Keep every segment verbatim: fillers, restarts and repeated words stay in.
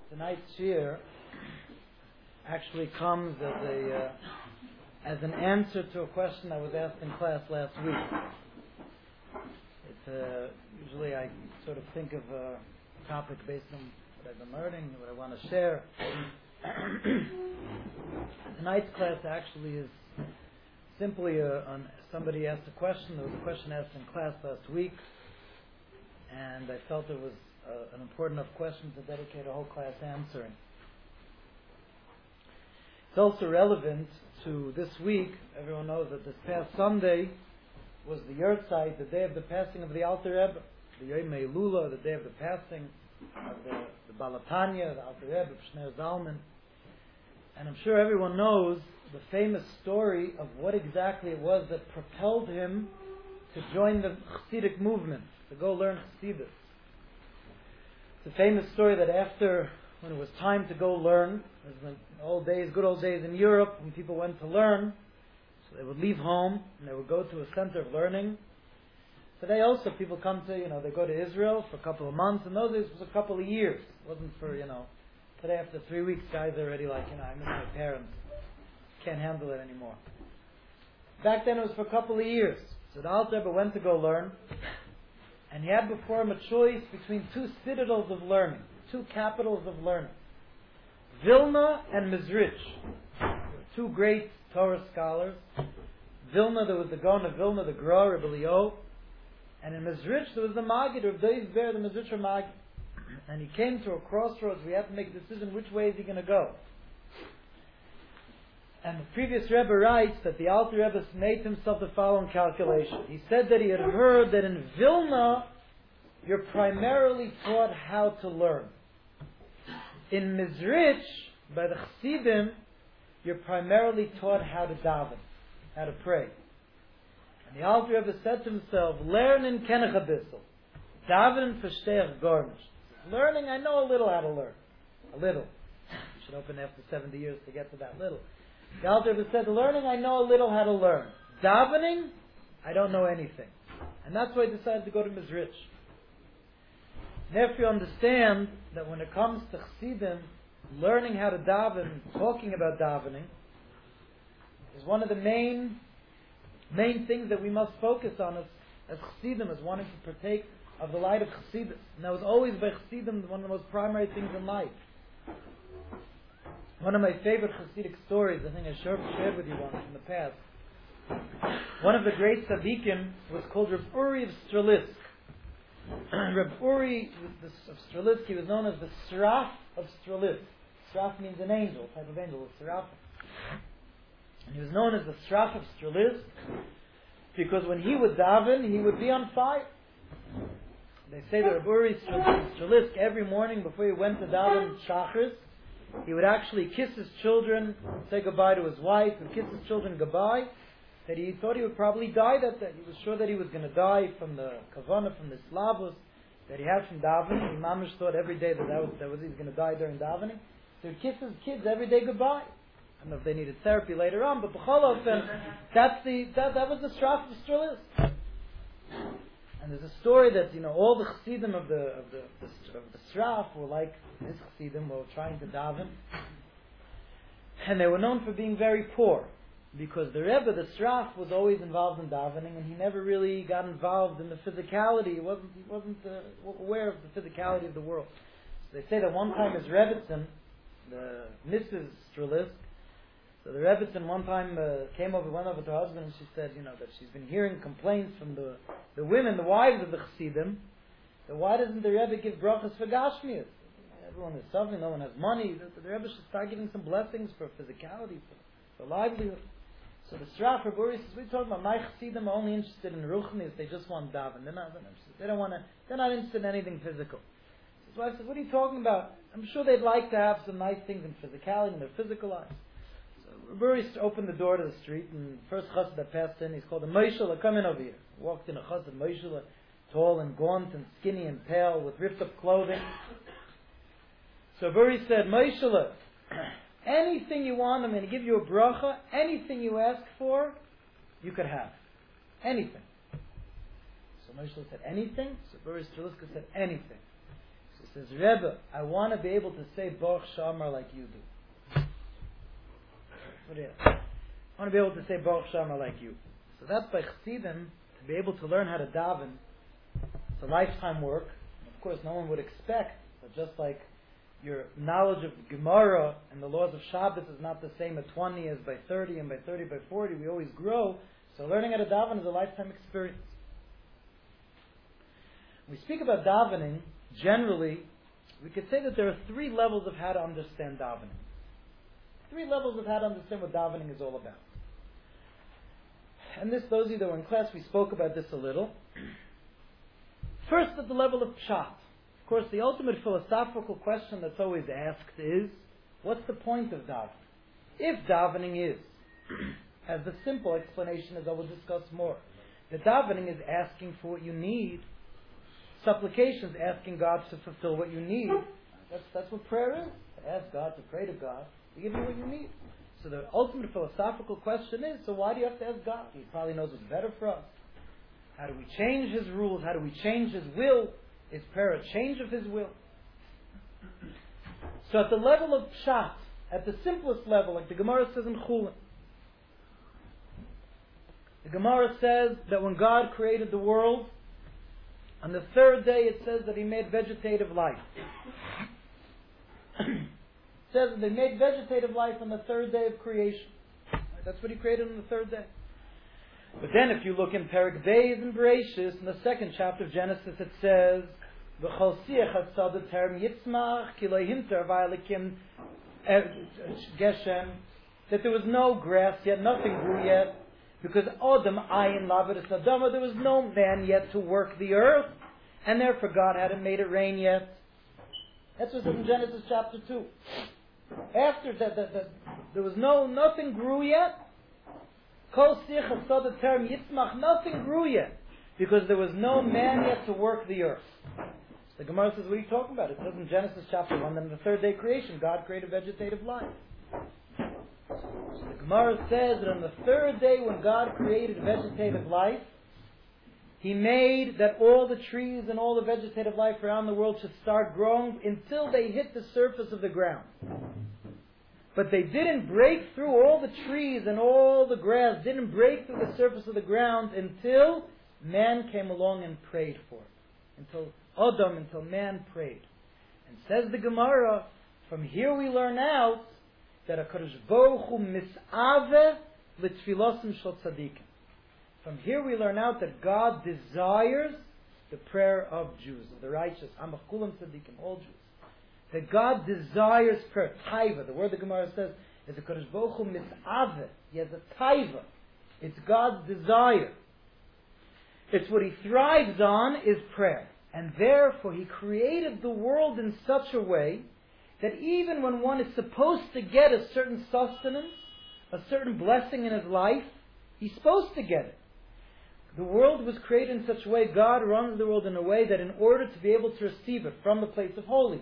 Tonight's shir actually comes as a uh, as an answer to a question I was asked in class last week. It's uh, usually I sort of think of a topic based on what I've been learning, what I want to share. Tonight's class actually is simply a, on somebody asked a question. There was a question asked in class last week, and I felt it was uh, an important enough question to dedicate a whole class answering. It's also relevant to this week. Everyone knows that this past Sunday was the Yurtzeit, the day of the passing of the Alter Rebbe, the Yom Elula, the day of the passing of the, the Balatanya, the Alter Rebbe, Shner Zalman. And I'm sure everyone knows the famous story of what exactly it was that propelled him to join the Chassidic movement, to go learn Chassidus. It's a famous story that after, when it was time to go learn, it was the old days, good old days in Europe, when people went to learn, so they would leave home and they would go to a center of learning. Today also people come to, you know, they go to Israel for a couple of months, and those days it was a couple of years. It wasn't for, you know, today after three weeks guys are already like, you know, I miss my parents. Can't handle it anymore. Back then it was for a couple of years. So the Alter Rebbe went to go learn, and he had before him a choice between two citadels of learning, two capitals of learning, Vilna and Mezrich, two great Torah scholars. Vilna, there was the Gaon of Vilna, the Gra, Rebbe Leo, and in Mezrich there was the Maggid, Reb Dov Ber, the Mezricher Maggid. And he came to a crossroads where he had to make a decision which way is he going to go. And the previous Rebbe writes that the Alter Rebbe made himself the following calculation. He said that he had heard that in Vilna you're primarily taught how to learn. In Mezrich, by the Chassidim, you're primarily taught how to daven, how to pray. And the Alter Rebbe said to himself, Lernen kenne ich a bissel, daven verstehe ich gar nicht. Learning, I know a little how to learn. A little. You should open after seventy years to get to that little. The Alter Rebbe said, learning, I know a little how to learn. Davening, I don't know anything. And that's why I decided to go to Mezrich. Therefore you understand that when it comes to Chassidim, learning how to daven, talking about davening, is one of the main main things that we must focus on as, as Chassidim, as wanting to partake of the light of Chassidus. And that was always by Chassidim one of the most primary things in life. One of my favorite Chassidic stories, I think I shared with you once in the past. One of the great tzaddikim was called Reb Uri of Strelisk. Reb Uri of Strelisk, he was known as the Sraf of Strelisk. Sraf means an angel, type of angel, a Sraf. And he was known as the Sraf of Strelisk because when he would daven, he would be on fire. They say that Reb Uri of Strelisk, every morning before he went to daven Shachris, he would actually kiss his children, say goodbye to his wife, and kiss his children goodbye. That he thought he would probably die that day. He was sure that he was going to die from the kavanah, from the slavos that he had from davening. He mamish thought every day that that was, that was he was going to die during davening. So he'd kiss his kids every day goodbye. I don't know if they needed therapy later on, but b'chol ofen, that's the that that was the Sraf of Strelisk. And there's a story that, you know, all the Chassidim of the of the, the of the Sraf were like his Chassidim, were trying to daven, and they were known for being very poor. Because the Rebbe, the Sraf, was always involved in davening, and he never really got involved in the physicality. He wasn't he wasn't uh, aware of the physicality of the world. So they say that one time his Rebbitzin, the Missus Strelisk, so the Rebbitzin one time uh, came over, went over to her husband, and she said, you know, that she's been hearing complaints from the the women, the wives of the Chassidim, that why doesn't the Rebbe give brachas for Gashmias? Everyone is suffering, no one has money. The, the Rebbe should start giving some blessings for physicality, for, for livelihood. So the Sraf Reb Uri says, we're talking about my Chassidim are only interested in Ruchnis, they just want daven. They're not interested. They don't want to, they're not interested in anything physical. So his wife says, what are you talking about? I'm sure they'd like to have some nice things in physicality, in their physical lives. So Reb Uri opened the door to the street, and the first chassid that passed in, he's called a Moshele, come in over here. Walked in a chassid, Moshele, tall and gaunt and skinny and pale, with ripped up clothing. So Reb Uri said, Moshele, anything you want, I'm going to give you a bracha. Anything you ask for, you could have. Anything. So Moshe said, anything? So Boris Streliska said, anything. He says, Rebbe, I want to be able to say Baruch Shamar like you do. What is? I want to be able to say Baruch Shamar like you. So that's by Chassidim, to be able to learn how to daven. It's a lifetime work. Of course, no one would expect, but just like your knowledge of Gemara and the laws of Shabbos is not the same at twenty as by thirty, and by thirty by forty, we always grow. So learning how to daven is a lifetime experience. When we speak about davening, generally, we could say that there are three levels of how to understand davening. Three levels of how to understand what davening is all about. And this, those of you that were in class, we spoke about this a little. First, at the level of pshat. Of course, the ultimate philosophical question that's always asked is, what's the point of davening? If davening is, as the simple explanation as I will discuss more, that davening is asking for what you need, supplications, asking God to fulfill what you need. That's, that's what prayer is. To ask God, to pray to God, to give you what you need. So the ultimate philosophical question is, so why do you have to ask God? He probably knows what's better for us. How do we change His rules? How do we change His will? Is prayer a change of His will? So at the level of pshat, at the simplest level, like the Gemara says in Chulin, the Gemara says that when God created the world, on the third day it says that He made vegetative life. It says that they made vegetative life on the third day of creation. That's what He created on the third day. But then if you look in Perek Beis and Bereshis, in the second chapter of Genesis, it says, V'chol siach hatzad term yitzmach ki lo hinter v'alikim geshem, that there was no grass yet, nothing grew yet, because Adam ayin lavedes adama, there was no man yet to work the earth, and therefore God hadn't made it rain yet. That's what's in Genesis chapter two. After that, that, that there was no, nothing grew yet. Kol siach hatzad term yitzmach, nothing grew yet, because there was no man yet to work the earth. The Gemara says, what are you talking about? It says in Genesis chapter one that in the third day creation, God created vegetative life. So the Gemara says that on the third day when God created vegetative life, He made that all the trees and all the vegetative life around the world should start growing until they hit the surface of the ground. But they didn't break through, all the trees and all the grass didn't break through the surface of the ground until man came along and prayed for it. Until Adam, until man prayed. And says the Gemara, from here we learn out that HaKadosh Baruch Hu mis'aveh l'tfilosim shel tzadikim. From here we learn out that God desires the prayer of Jews, of the righteous, Amach kulam tzadikim, all Jews. That God desires prayer. Taiva, the word the Gemara says, is the HaKadosh Baruch Hu mis'aveh. He has a taiva. It's God's desire. It's what He thrives on is prayer. And therefore He created the world in such a way that even when one is supposed to get a certain sustenance, a certain blessing in his life, he's supposed to get it. The world was created in such a way, God runs the world in a way that in order to be able to receive it from the place of holiness,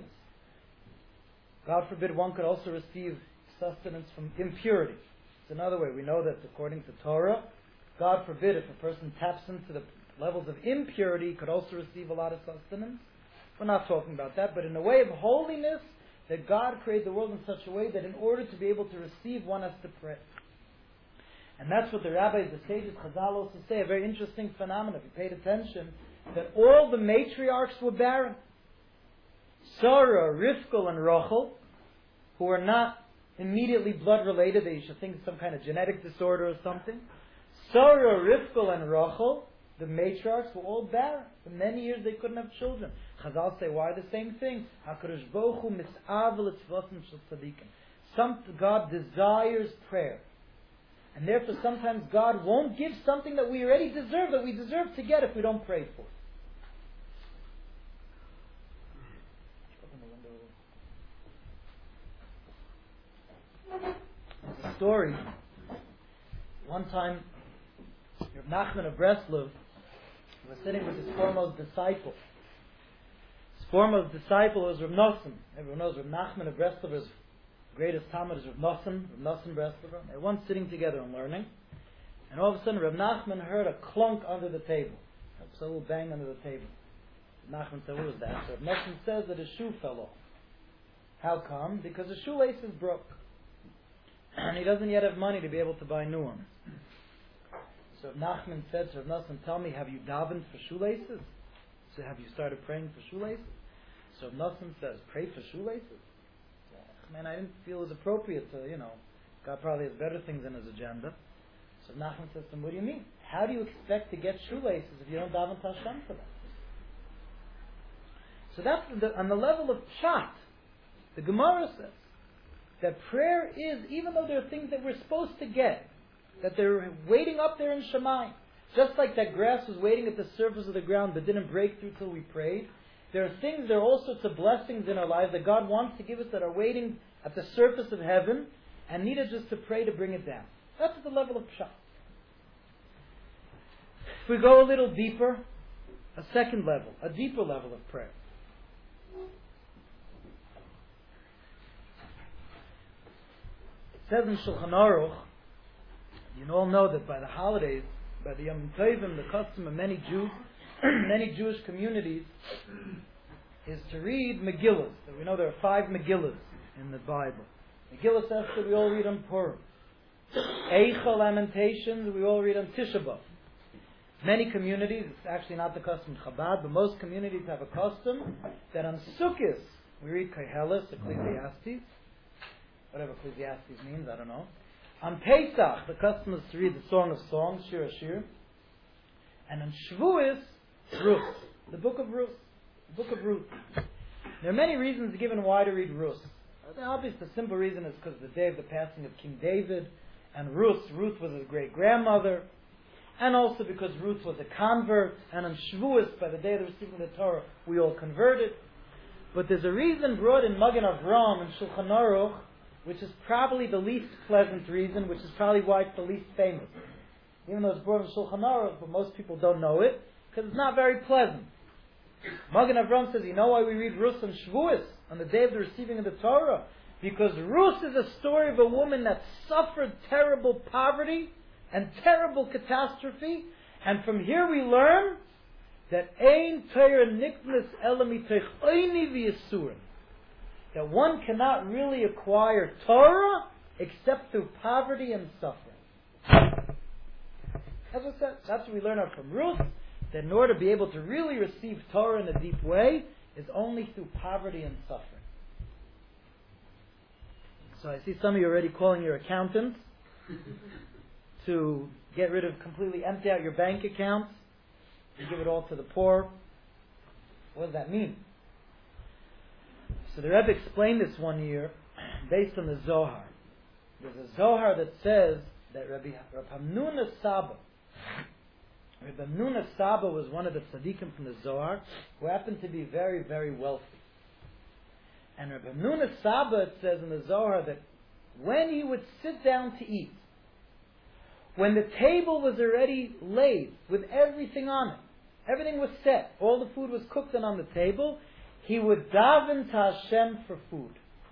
God forbid one could also receive sustenance from impurity. It's another way. We know that according to Torah, God forbid if a person taps into the levels of impurity, he could also receive a lot of sustenance. We're not talking about that, but in a way of holiness, that God created the world in such a way that in order to be able to receive, one has to pray. And that's what the rabbis, the sages, Chazal also say, a very interesting phenomenon, if you paid attention, that all the matriarchs were barren. Sarah, Rivka, and Rachel, who are not immediately blood related, they should think it's some kind of genetic disorder or something. Sarah, Rivka, and Rachel, the matriarchs, were all barren. For many years they couldn't have children. Chazal say, why the same thing? HaKadosh Baruch Hu mis'av l'tzvasim shel tzadikim. Some God desires prayer. And therefore sometimes God won't give something that we already deserve, that we deserve to get if we don't pray for it. There's a story. One time, Rav Nachman of Breslov was sitting with his foremost disciple. His foremost disciple was Rav Nosson. Everyone knows Rav Nachman of Breslov is the greatest Talmud is Rav Nosson, Rav Nosson Breslover. They were once sitting together and learning. And all of a sudden Rav Nachman heard a clunk under the table. A little bang under the table. Nachman said, what was that? So Nachman says that a shoe fell off. How come? Because the shoelace is broke. And he doesn't yet have money to be able to buy new ones. So Nachman said to Rav Nosson, tell me, have you davened for shoelaces? So have you started praying for shoelaces? So Rav Nosson says, pray for shoelaces? Man, I didn't feel it was appropriate to, you know, God probably has better things in his agenda. So Nachman says to him, what do you mean? How do you expect to get shoelaces if you don't daven to Hashem for them? So that's the, on the level of pshat. The Gemara says that prayer is, even though there are things that we're supposed to get, that they're waiting up there in Shamayim, just like that grass was waiting at the surface of the ground but didn't break through till we prayed, there are things, there are all sorts of blessings in our lives that God wants to give us that are waiting at the surface of heaven and needed just to pray to bring it down. That's at the level of pshat. If we go a little deeper, a second level, a deeper level of prayer. It says in Shulchan Aruch, you all know that by the holidays, by the Yom Tovim, the custom of many Jews, many Jewish communities, is to read Megillas. So we know there are five Megillas in the Bible. Megillah Esther we all read on Purim. Eicha Lamentations we all read on Tisha B'Av. Many communities, it's actually not the custom of Chabad, but most communities have a custom that on Sukkot we read Koheles, Ecclesiastes, whatever Ecclesiastes means, I don't know. On Pesach, the custom is to read the Song of Songs, Shir Ashir. And on Shavuos, Ruth, the book of Ruth. The book of Ruth. There are many reasons given why to read Ruth. The obvious, the simple reason is because of the day of the passing of King David, and Ruth, Ruth was his great-grandmother, and also because Ruth was a convert, and on Shavuos, by the day of the receiving of the Torah, we all converted. But there's a reason brought in Magen Avram and Shulchan Aruch, which is probably the least pleasant reason, which is probably why it's the least famous. Even though it's brought in Shulchan Aruch, but most people don't know it, because it's not very pleasant. Magen Avram says, you know why we read Ruth on Shavuos, on the day of the receiving of the Torah? Because Ruth is a story of a woman that suffered terrible poverty and terrible catastrophe, and from here we learn that Ein Torah Niknas Ela Mitoch Oini V'Yisurim, that one cannot really acquire Torah except through poverty and suffering. As I said, that's what we learn out from Ruth, that in order to be able to really receive Torah in a deep way, is only through poverty and suffering. So I see some of you already calling your accountants to get rid of, completely empty out your bank accounts and give it all to the poor. What does that mean? So the Rebbe explained this one year based on the Zohar. There's a Zohar that says that Rabbi Hamnuna Saba, Rabbi Hamnuna Saba was one of the tzaddikim from the Zohar who happened to be very, very wealthy. And Rabbi Hamnuna Saba, it says in the Zohar, that when he would sit down to eat, when the table was already laid with everything on it, everything was set, all the food was cooked and on the table, he would daven to Hashem for food.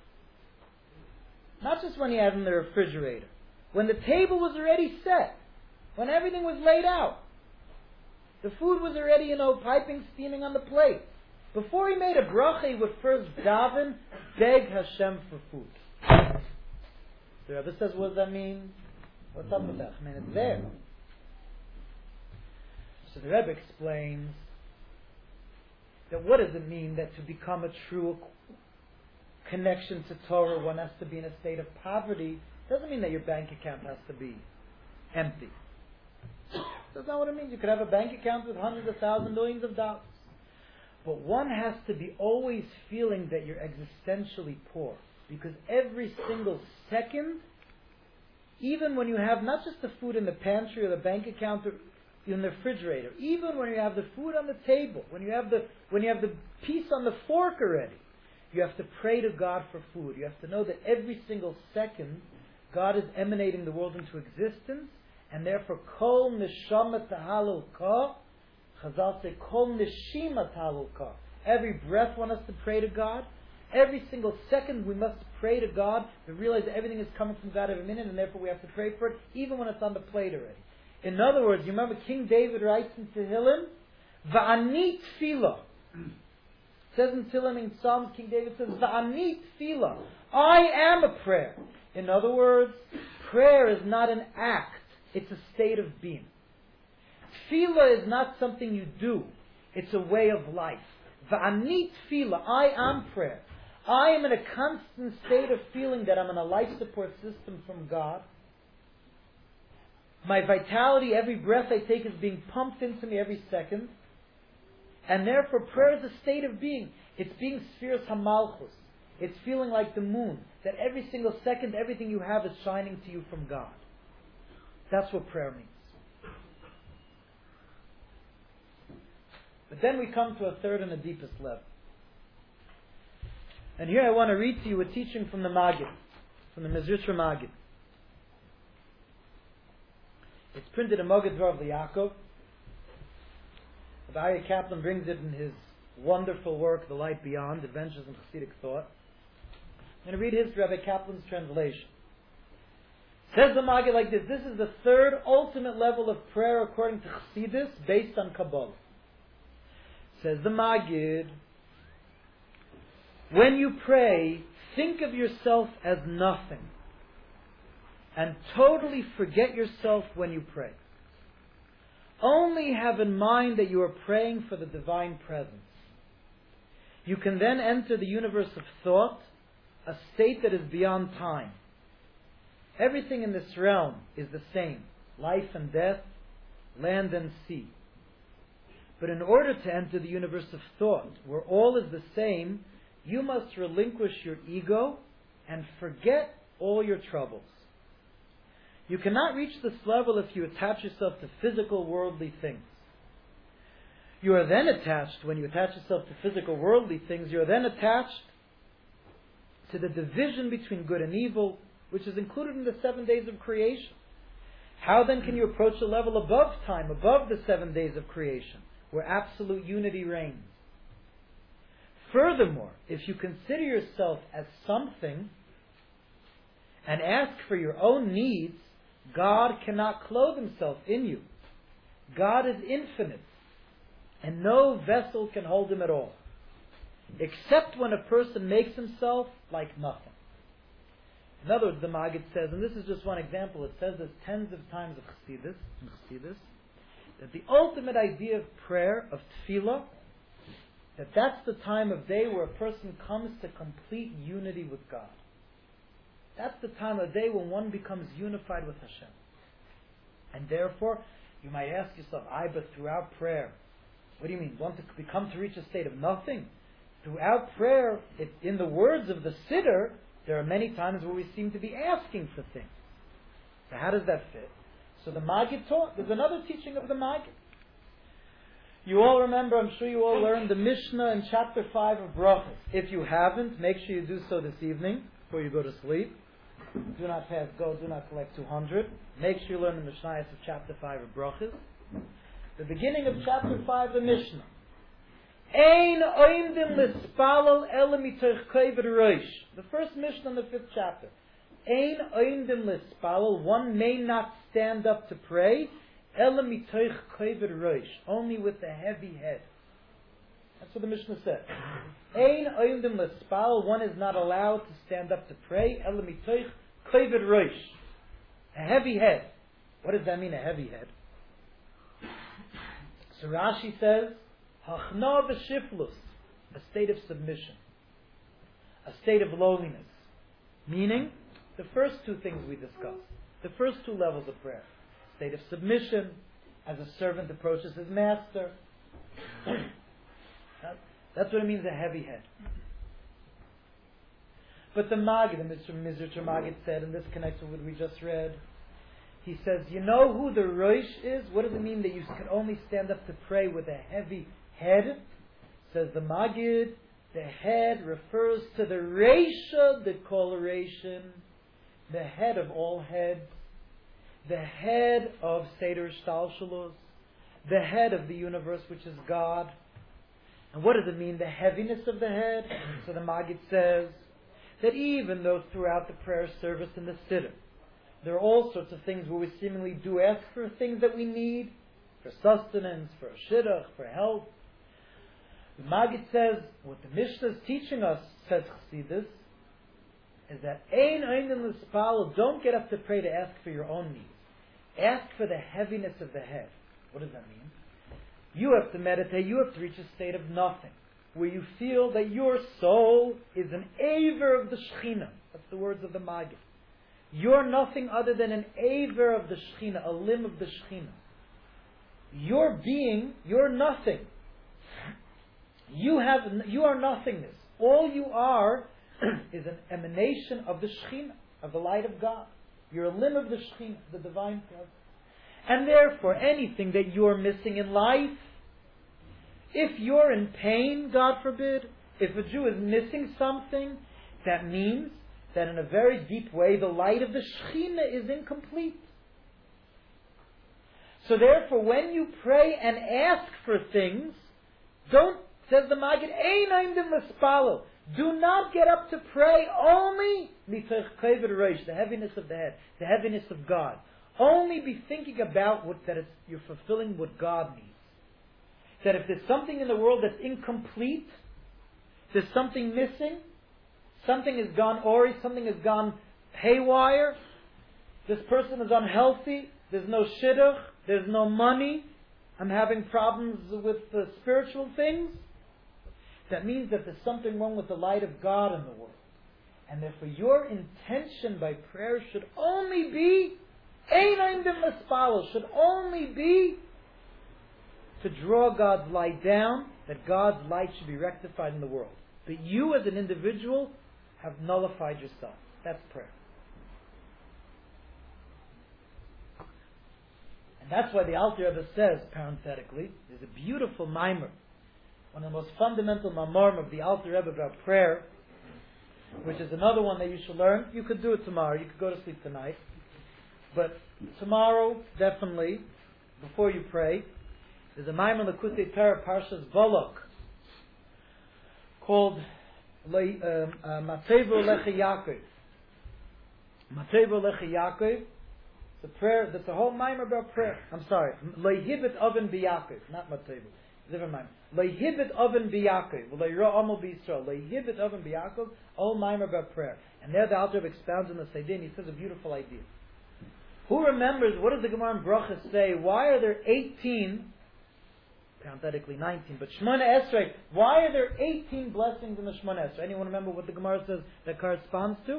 Not just when he had it in the refrigerator. When the table was already set, when everything was laid out, the food was already, you know, piping, steaming on the plate. Before he made a bracha, he would first daven, beg Hashem for food. The Rebbe says, what does that mean? What's up with that? I mean, it's there. So the Rebbe explains that what does it mean that to become a true connection to Torah, one has to be in a state of poverty. It doesn't mean that your bank account has to be empty. That's not what it means. You could have a bank account with hundreds of thousands, millions of dollars. But one has to be always feeling that you're existentially poor. Because every single second, even when you have not just the food in the pantry or the bank account or in the refrigerator, even when you have the food on the table, when you have the when you have the piece on the fork already, you have to pray to God for food. You have to know that every single second, God is emanating the world into existence, and therefore, kol neshama tahalul ka, Chazal say, kol neshima tahalul ka. Every breath one has to pray to God. Every single second we must pray to God to realize that everything is coming from God every minute, and therefore we have to pray for it, even when it's on the plate already. In other words, you remember King David writes in Tehillim, Va'ani tefillah, It says in Tehillim, in Psalms, King David says, Va'ani tefillah. I am a prayer. In other words, prayer is not an act. It's a state of being. Tefillah is not something you do. It's a way of life. Va'ani tefillah. I am prayer. I am in a constant state of feeling that I'm in a life support system from God. My vitality, every breath I take is being pumped into me every second. And therefore prayer is a state of being. It's being Spheres HaMalchus. It's feeling like the moon. That every single second, everything you have is shining to you from God. That's what prayer means. But then we come to a third and a deepest level. And here I want to read to you a teaching from the Maggid, from the Mezritcher Maggid. It's printed in Moed Dvar of Yaakov. The Aryeh Kaplan brings it in his wonderful work, The Light Beyond, Adventures in Chassidic Thought. I'm going to read his Rabbi Kaplan's translation. Says the Maggid like this: this is the third ultimate level of prayer according to Chassidus, based on Kabbalah. Says the Maggid, when you pray, think of yourself as nothing and totally forget yourself when you pray. Only have in mind that you are praying for the divine presence. You can then enter the universe of thought, a state that is beyond time. Everything in this realm is the same: life and death, land and sea. But in order to enter the universe of thought, where all is the same, you must relinquish your ego and forget all your troubles. You cannot reach this level if you attach yourself to physical, worldly things. You are then attached, when you attach yourself to physical, worldly things, you are then attached to the division between good and evil, which is included in the seven days of creation. How then can you approach a level above time, above the seven days of creation, where absolute unity reigns? Furthermore, if you consider yourself as something and ask for your own needs, God cannot clothe himself in you. God is infinite, and no vessel can hold him at all, except when a person makes himself like nothing. In other words, the Maggid says, and this is just one example, it says this tens of times of Chassidus, in Chassidus, that the ultimate idea of prayer, of tefillah, that that's the time of day where a person comes to complete unity with God. That's the time of day when one becomes unified with Hashem. And therefore, you might ask yourself, I, but throughout prayer, what do you mean? Want to become to reach a state of nothing? Throughout prayer, it, in the words of the Siddur, there are many times where we seem to be asking for things. So how does that fit? So the Maggid taught, there's another teaching of the Maggid. You all remember, I'm sure you all learned the Mishnah in chapter five of Brachos. If you haven't, make sure you do so this evening before you go to sleep. Do not pass go, do not collect two hundred. Make sure you learn the Mishnayos of chapter five of Brachos. The beginning of chapter five, the Mishnah. Ein oimdim lispalal ela mitoch kavod rosh. The first Mishnah in the fifth chapter. Ein oimdim lispalal. One may not stand up to pray. Ela mitoch kavod rosh. Only with a heavy head. That's what the Mishnah says. Ein oimdim lispalal. One is not allowed to stand up to pray. Ela mitoch kavod rosh. A heavy head. What does that mean? A heavy head. So Rashi says, Hachna v'shiflus, a state of submission, a state of lowliness. Meaning, the first two things we discussed, the first two levels of prayer. State of submission, as a servant approaches his master. That's what it means, a heavy head. But the Maggid, the Mezritcher Maggid said, and this connects with what we just read, he says, you know who the Rosh is? What does it mean that you can only stand up to pray with a heavy head? Says the Maggid, the head refers to the Reisha, the coloration, the head of all heads, the head of Seder Shtalshalos, the head of the universe, which is God. And what does it mean, the heaviness of the head? So the Maggid says that even though throughout the prayer service in the Siddur, there are all sorts of things where we seemingly do ask for things that we need, for sustenance, for a shidduch, for health. The Maggid says, what the Mishnah is teaching us, says Chassidus, is that Ein Ein L'Spal, don't get up to pray to ask for your own needs. Ask for the heaviness of the head. What does that mean? You have to meditate, you have to reach a state of nothing, where you feel that your soul is an aver of the Shekhinah. That's the words of the Maggid. You're nothing other than an aver of the Shekhinah, a limb of the Shekhinah. Your being, you're nothing. You have, you are nothingness. All you are is an emanation of the Shekhinah, of the light of God. You're a limb of the Shekhinah, the divine presence. And therefore, anything that you're missing in life, if you're in pain, God forbid, if a Jew is missing something, that means that in a very deep way, the light of the Shekhinah is incomplete. So therefore, when you pray and ask for things, don't, says the Maggid, Ein Ein L'Spalo, do not get up to pray only mitoch kavod reish, the heaviness of the head, the heaviness of God. Only be thinking about what, that it's, you're fulfilling what God needs. That if there's something in the world that's incomplete, there's something missing, something has gone ori, something has gone haywire, this person is unhealthy, there's no shidduch, there's no money, I'm having problems with the spiritual things, that means that there's something wrong with the light of God in the world. And therefore your intention by prayer should only be Ein Ein L'Spalo, should only be to draw God's light down, that God's light should be rectified in the world. But you as an individual have nullified yourself. That's prayer. And that's why the Alter Rebbe says, parenthetically, there's a beautiful mimer, one of the most fundamental mamarim of the Alter Rebbe about prayer, which is another one that you should learn. You could do it tomorrow, you could go to sleep tonight. But tomorrow, definitely, before you pray, there's a mimer L'Kutei Torah Parshas Balak called Matevo Lecha Yaakov. Matevo Lecha Yaakov. The prayer, that's a whole mimer about prayer. I'm sorry. Leihibit Oven B'Yaakov, not Matevo. Different mimer. Leihibit Oven B'Yaakov. Leihra Amol B'Yisrael. Leihibit Oven B'Yaakov. A whole mimer about prayer. And there the Alter Rebbe expounds on the Seidin. He says a beautiful idea. Who remembers, what does the Gemara in Brachas say? Why are there eighteen, parenthetically nineteen, but Shemona Esrei, why are there eighteen blessings in the Shemona Esrei? Anyone remember what the Gemara says that corresponds to?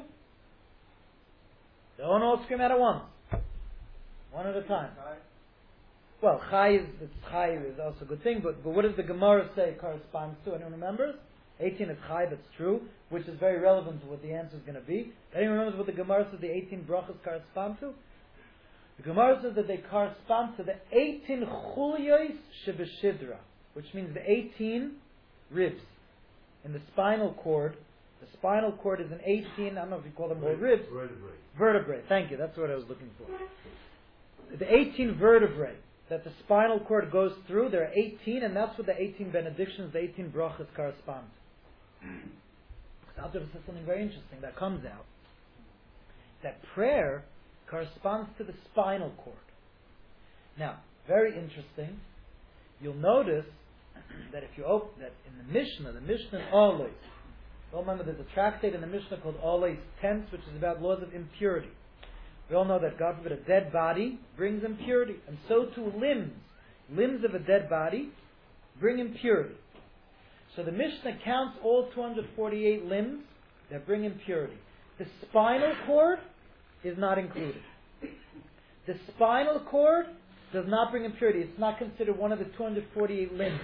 Don't all scream out at once. One at a time. Well, Chai is, it's Chai is also a good thing, but, but what does the Gemara say it corresponds to? Anyone remembers? eighteen is Chai, that's true, which is very relevant to what the answer is going to be. Anyone remembers what the Gemara says the eighteen brachas correspond to? The Gemara says that they correspond to the eighteen chulyos shebeshidra, which means the eighteen ribs in the spinal cord. The spinal cord is an eighteen, I don't know if you call them all ribs. Vertebrae. Vertebrae, thank you, that's what I was looking for. The eighteen vertebrae that the spinal cord goes through, there are eighteen, and that's what the eighteen benedictions, the eighteen brachas correspond to. So Alter Rebbe says something very interesting that comes out. That prayer corresponds to the spinal cord. Now, very interesting, you'll notice that if you open, that in the Mishnah, the Mishnah in Olos, remember there's a tractate in the Mishnah called Olos Tense, which is about laws of impurity. We all know that, God forbid, a dead body brings impurity, and so too limbs. Limbs of a dead body bring impurity. So the Mishnah counts all two hundred forty-eight limbs that bring impurity. The spinal cord is not included. The spinal cord does not bring impurity. It's not considered one of the two hundred forty-eight limbs.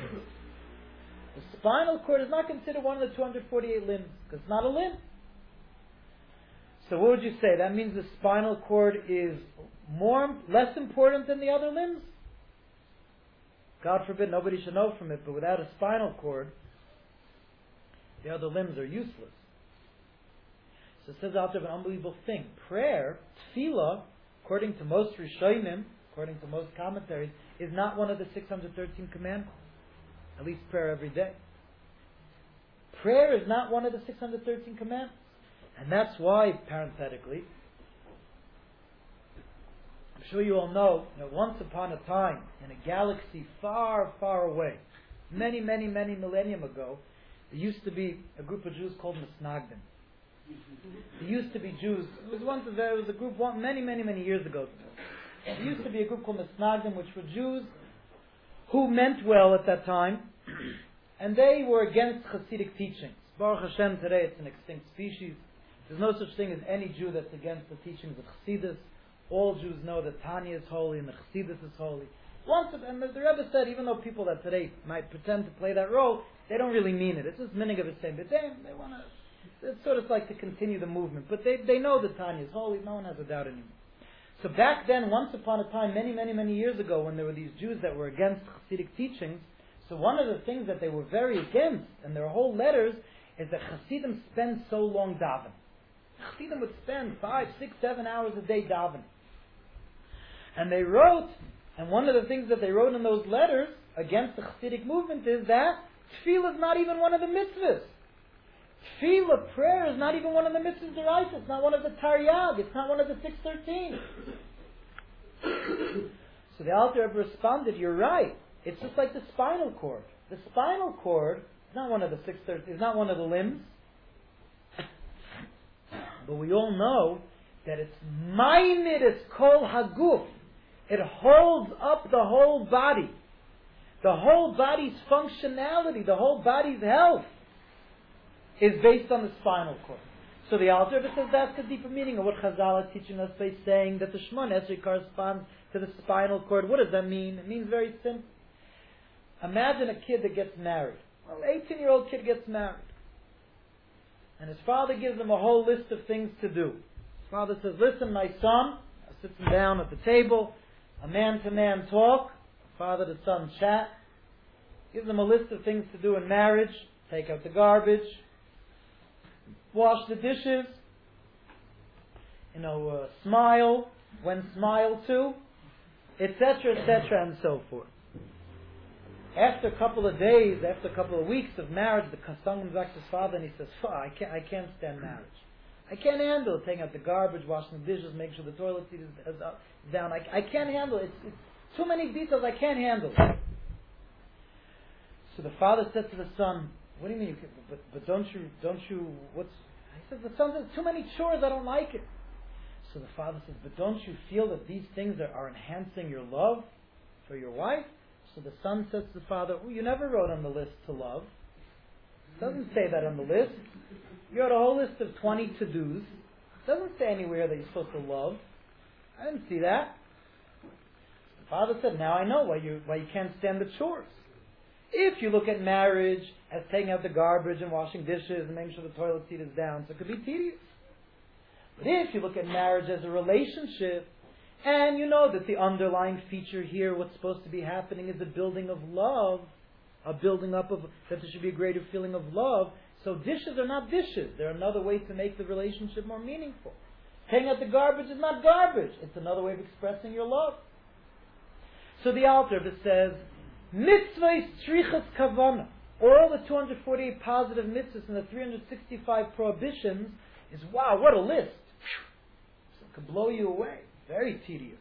The spinal cord is not considered one of the two hundred forty-eight limbs, because it's not a limb. So what would you say? That means the spinal cord is more, less important than the other limbs? God forbid, nobody should know from it, but without a spinal cord, the other limbs are useless. So it says out of an unbelievable thing. Prayer, tefillah, according to most Rishonim, according to most commentaries, is not one of the six hundred thirteen commandments. At least prayer every day. Prayer is not one of the six hundred thirteen commandments. And that's why, parenthetically, I'm sure you all know that once upon a time, in a galaxy far, far away, Many, many, many millennium ago, there used to be a group of Jews called Misnagdim. There used to be Jews. It was once there was a group one, many, many, many years ago. There used to be a group called Misnagdim, which were Jews who meant well at that time, and they were against Hasidic teachings. Baruch Hashem, today it's an extinct species. There's no such thing as any Jew that's against the teachings of Chassidus. All Jews know that Tanya is holy and the Chassidus is holy. Once, and the Rebbe said, even though people that today might pretend to play that role, they don't really mean it. It's just meaning of the same. But they, they want to, it's sort of like to continue the movement. But they, they know that Tanya is holy. No one has a doubt anymore. So back then, once upon a time, many, many, many years ago, when there were these Jews that were against Hasidic teachings, so one of the things that they were very against, and their whole letters, is that Hasidim spend so long davening. Hasidim would spend five, six, seven hours a day davening. And they wrote, and one of the things that they wrote in those letters against the Hasidic movement is that tefillah is not even one of the mitzvahs. Tefillah, prayer, is not even one of the mitzvahs d'oraisa. It's not one of the taryag. It's not one of the six thirteen. So the Alter Rebbe responded, you're right. It's just like the spinal cord. The spinal cord is not one of the six thirteen. It's not one of the limbs. But we all know that it's ma'imid, it's kol haguf. It holds up the whole body. The whole body's functionality, the whole body's health is based on the spinal cord. So the Alter Rebbe says that's the deeper meaning of what Chazal are teaching us by saying that the Shemona Esrei corresponds to the spinal cord. What does that mean? It means very simple. Imagine a kid that gets married. Well, an eighteen-year-old kid gets married. And his father gives him a whole list of things to do. His father says, listen, my son, sits him down at the table, a man-to-man talk, father to son chat, gives him a list of things to do in marriage, take out the garbage, wash the dishes, you know, uh, smile, when smile to, et cetera, et cetera, and so forth. After a couple of days, after a couple of weeks of marriage, the son comes back to his father and he says, I can't, I can't stand marriage. I can't handle it, taking out the garbage, washing the dishes, making sure the toilet seat is, is up, down. I, I can't handle it. It's, it's too many details. I can't handle it. So the father said to the son, what do you mean? You can, but, but don't you, don't you, what's, he says, the son says, too many chores, I don't like it. So the father says, but don't you feel that these things are, are enhancing your love for your wife? So the son says to the father, well, you never wrote on the list to love. It doesn't say that on the list. You wrote a whole list of twenty to-dos. It doesn't say anywhere that you're supposed to love. I didn't see that. The father said, now I know why you, why you can't stand the chores. If you look at marriage as taking out the garbage and washing dishes and making sure the toilet seat is down, so it could be tedious. But if you look at marriage as a relationship, and you know that the underlying feature here, what's supposed to be happening, is a building of love, a building up of, that there should be a greater feeling of love. So dishes are not dishes. They're another way to make the relationship more meaningful. Taking out the garbage is not garbage. It's another way of expressing your love. So the Alter Rebbe says, mitzvah strichas kavana. All the two hundred forty-eight positive mitzvahs and the three hundred sixty-five prohibitions is, wow, what a list. So it could blow you away. Very tedious.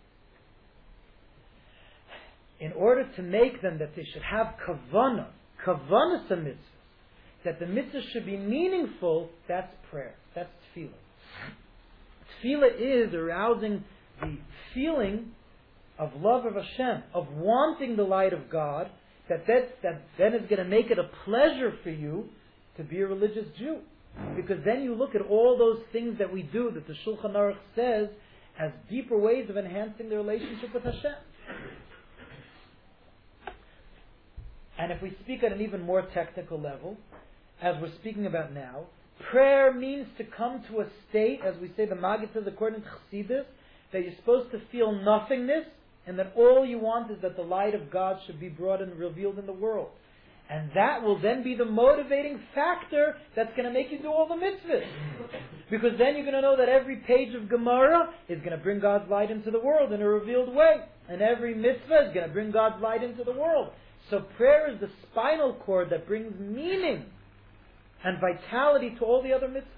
In order to make them that they should have kavana, kavana to mitzvahs, that the mitzvah should be meaningful, that's prayer. That's tefillah. Tefillah is arousing the feeling of love of Hashem, of wanting the light of God, that that, that then is going to make it a pleasure for you to be a religious Jew. Because then you look at all those things that we do, that the Shulchan Aruch says, as deeper ways of enhancing the relationship with Hashem. And if we speak at an even more technical level, as we're speaking about now, prayer means to come to a state, as we say, the Maggid says according to Chassidus, that you're supposed to feel nothingness, and that all you want is that the light of God should be brought and revealed in the world. And that will then be the motivating factor that's going to make you do all the mitzvahs. Because then you're going to know that every page of Gemara is going to bring God's light into the world in a revealed way. And every mitzvah is going to bring God's light into the world. So prayer is the spinal cord that brings meaning and vitality to all the other mitzvahs.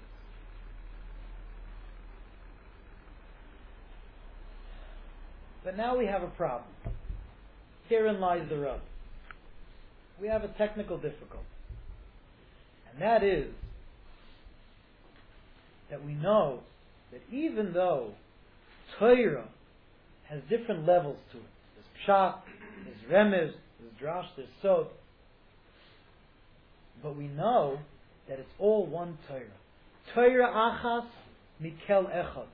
But now we have a problem. Herein lies the rub. we have a technical difficulty. And that is that we know that even though Torah has different levels to it, there's Pshat, there's Remez, there's Drash, there's Sod, but we know that it's all one Torah. Torah Achas Mikel Echad.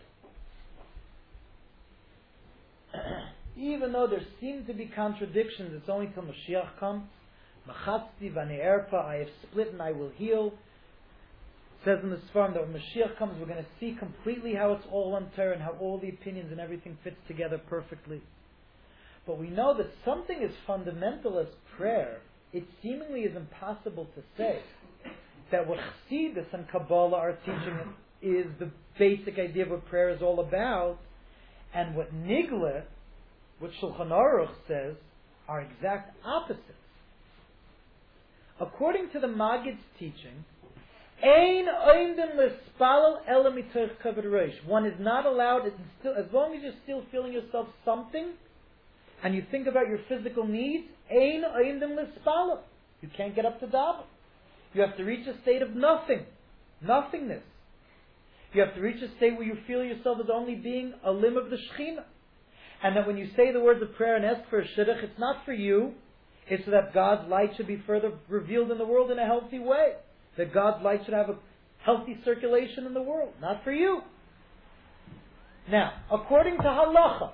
Even though there seem to be contradictions, it's only till Mashiach comes. Machatzti v'ne'erpa, I have split and I will heal. It says in the Sfarim that when Mashiach comes, we're going to see completely how it's all one Torah and how all the opinions and everything fits together perfectly. But we know that something as fundamental as prayer, it seemingly is impossible to say that what Chassidus and Kabbalah are teaching is the basic idea of what prayer is all about, and what Nigla, what Shulchan Aruch says, are exact opposites. According to the Maggid's teaching, Ein oimdim l'spalel ela mitoch kavod reish. One is not allowed, it's still, as long as you're still feeling yourself something, and you think about your physical needs, Ein oimdim l'spalel. You can't get up to daven. You have to reach a state of nothing, nothingness. You have to reach a state where you feel yourself as only being a limb of the Shekhinah. And that when you say the words of prayer and ask for a shidduch, it's not for you. It's so that God's light should be further revealed in the world in a healthy way. That God's light should have a healthy circulation in the world. Not for you. Now, according to halacha,